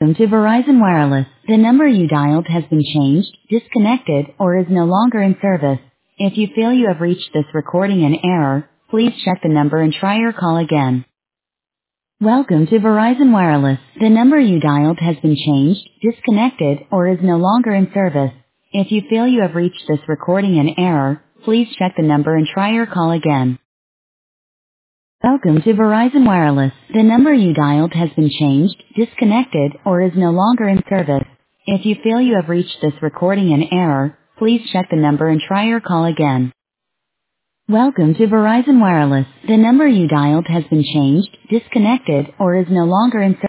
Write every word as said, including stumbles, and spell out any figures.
Welcome to Verizon Wireless. The number you dialed has been changed, disconnected, or is no longer in service. If you feel you have reached this recording in error, please check the number and try your call again. Welcome to Verizon Wireless. The number you dialed has been changed, disconnected, or is no longer in service. If you feel you have reached this recording in error, please check the number and try your call again. Welcome to Verizon Wireless. The number you dialed has been changed, disconnected, or is no longer in service. If you feel you have reached this recording in error, please check the number and try your call again. Welcome to Verizon Wireless. The number you dialed has been changed, disconnected, or is no longer in service.